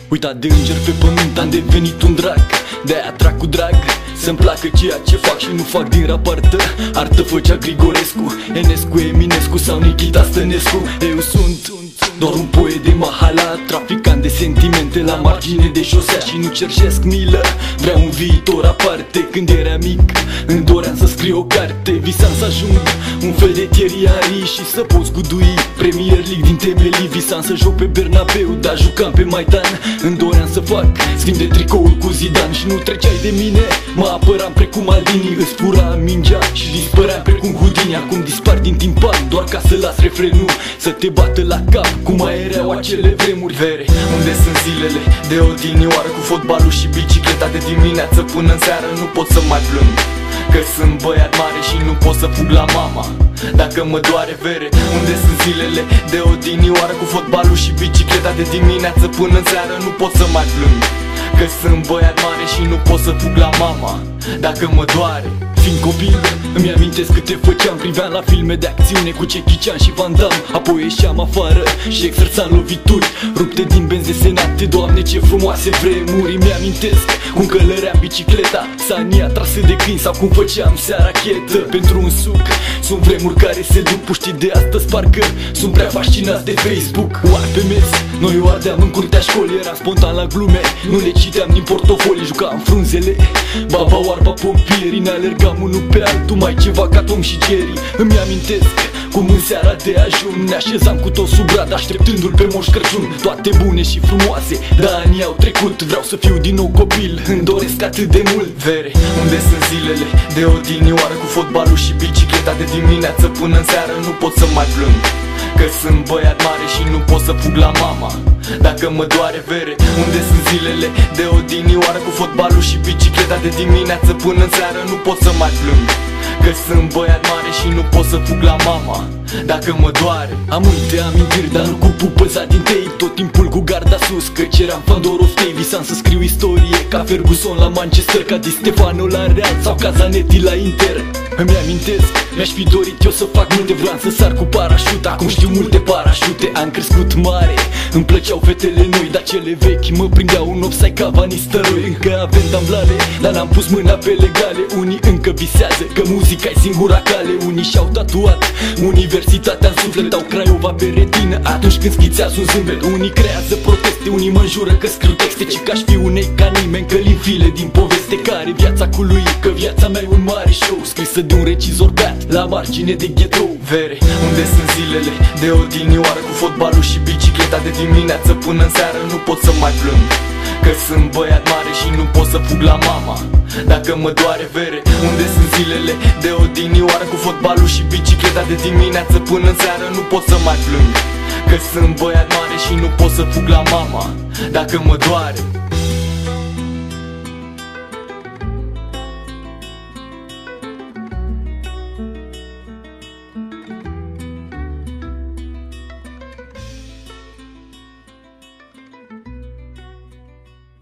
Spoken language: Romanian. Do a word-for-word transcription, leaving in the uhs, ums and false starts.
Uitat de înger pe pământ, am devenit un drag. De-aia trag cu drag să-mi placă ceea ce fac și nu fac din rap artă. Artă făcea Grigorescu, Enescu, Eminescu sau Nikita Stănescu. Eu sunt doar un poet de mahala, traficant de sentimente la margine de șosea. Și nu cerșesc milă, vreau un viitor aparte. Când eram mic, îmi doream să scriu o carte. Visam să ajung un fel de Thierry Henry și să pot scudui Premier League din temelii. Visam să joc pe Bernabeu, dar jucam pe Maidan. Îmi doream să fac schimb de tricouri cu Zidane. Și nu treceai de mine, mă apăram precum Maldini. Îți fura mingea și dispăream precum Houdini. Acum dispar din timpan, doar ca să las refrenul să te bată la cap, cum mai erau acele vremuri. Vere, unde sunt zilele de odinioară cu fotbalul și bicicleta de dimineață până în seară? Nu pot să mai plâng, că sunt băiat mare și nu pot să fug la mama dacă mă doare. Vere, unde sunt zilele de odinioară cu fotbalul și bicicleta de dimineață până în seară? Nu pot să mai plâng, că sunt băiat mare și nu pot să fug la mama dacă mă doare. Fiind copil, îmi amintesc câte făceam. Priveam la filme de acțiune cu Jackie Chan și Van Damme. Apoi ieșeam afară și exersam lovituri rupte din benzi desenate. Doamne, ce frumoase vremuri. Îmi amintesc cum călăream bicicleta, sania trase de câini sau cum făceam seara chetă pentru un suc. Sunt vremuri care se duc, puștii de astăzi parcă sunt prea fascinați de Facebook. Oar pe mes, noi o ardeam în curtea școlii. Eram spontan la glume, nu le citeam din portofolii. Jucam frunzele, baba oarba pompierii. Ne alergam unul pe altul, mai ceva ca Tom și Jerry. Îmi amintesc cum în seara de ajun ne așezam cu toți sub brad, așteptându-l pe Moș Crăciun. Toate bune și frumoase, dar anii au trecut. Vreau să fiu din nou copil, îmi doresc atât de mult. Vere, unde sunt zilele de odinioară cu fotbalul și bicicleta de dimineață până în seară? Nu pot să mai plâng, că sunt băiat mare și nu pot să fug la mama dacă mă doare. Vere, unde sunt zilele de odinioară cu fotbalul și bicicleta de dimineață până în seară? Nu pot să mai plâng, că sunt băiat mare și nu pot să fug la mama dacă mă doare. Am multe amintiri, dar nu cu pupăza din tei. Tot timpul cu garda sus, căci eram fan Dorotei. Visam să scriu istorie ca Ferguson la Manchester, ca Di Stefano la Real sau ca Zanetti la Inter. Îmi amintesc, mi-aș fi dorit eu să fac multe. Vreau să sar cu parașut, acum știu multe parașute. Am crescut mare, îmi plăceau fetele noi, dar cele vechi mă prindeau un offside ca Van Nistelrooy. Încă avem damblale, dar n-am pus mâna pe legale. Unii încă visează că muzica e singura cale. Unii și-au tatuat universitatea în suflet, au Craiova pe retină atunci când schițează un zâmbet. Unii creează proteste, unii mă înjură că scriu texte, ci că aș fi unei ca nimeni, că file din poveste. Care viața cu lui, că viața mea e un mare show scrisă de un regizor beat la margine de ghetou. Vere, unde sunt zilele de odinioară cu fotbalul și bicicleta de dimineață până în seară? Nu pot să mai plâng, că sunt băiat mare și nu pot să fug la mama dacă mă doare. Vere, unde sunt zilele de odinioară cu fotbalul și bicicleta de dimineață până în seară? Nu pot să mai plâng, că sunt băiat mare și nu pot să fug la mama dacă mă doare.